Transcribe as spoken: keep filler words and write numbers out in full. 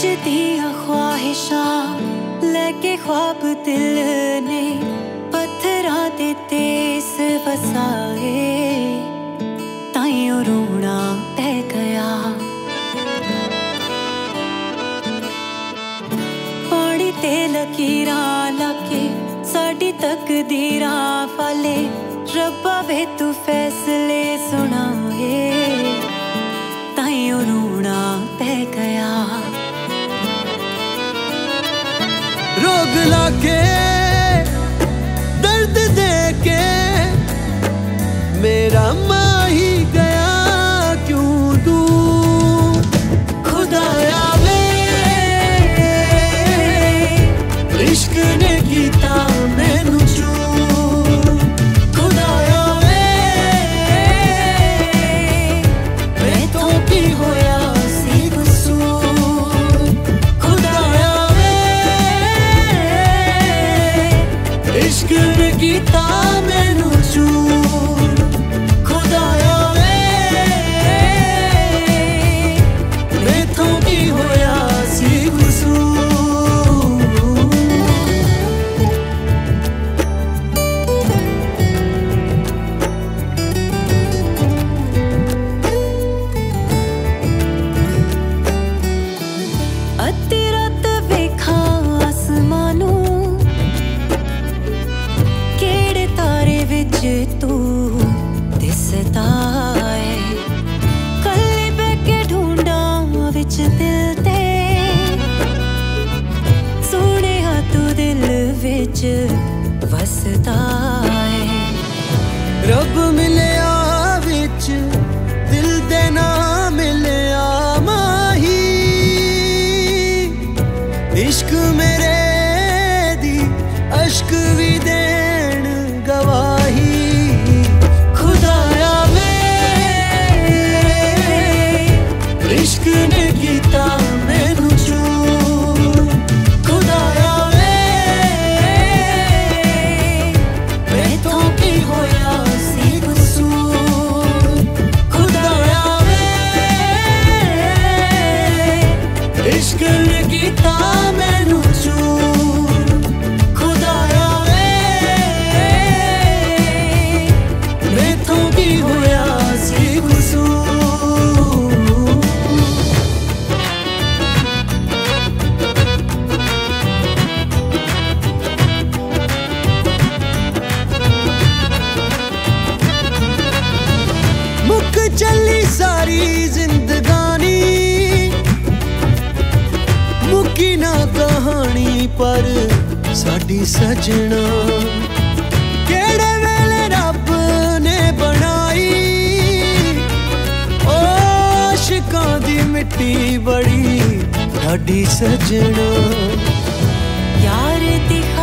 दिया ख्वाहिशां लेके ख्वाब दिल ने पत्थरां दे तेस वसाए ताइयों रोना पै गया। पानी ते लकीरां लाके साडी तकदीरां वाले रब्बा वे तू फैसले सुनाए ताइयों रोना पै गया। रोग लाके दर्द दे के मेरा माही गया क्यों दूर। खुदाया वे इश्क ने कीता मैनू चूर। खुदाया वे मैथों की होया सी कसूर। खुदाया इश्क ने कीता मैनू चूर। खुदाया वे मैथों की होया सी कसूर। अद्धी रात वेखा आसमानू तू दिसदा है। कल्ली बैके ढूंढा विच दिल ते सोने तू दिल विच वसदा है। रब मिलया विच दिल दे ना मिलया माही। इश्क मेरे दी अश्क भी देन गवाही। खुदाया वे इश्क ने कीता मैनू चूर। खुदाया वे मैथों की होया सी कसूर। खुदाया वे इश्क ने कीता मैनू चूर। खुदाया वे मैथों की होया सी कसूर। मुक चली सारी जिंदगानी मुकी ना कहानी पर साडी सजना। केड़े वेले रब ने बनाई ओ आशिकां दी मिट्टी बड़ी ढाडी सजना। यार दी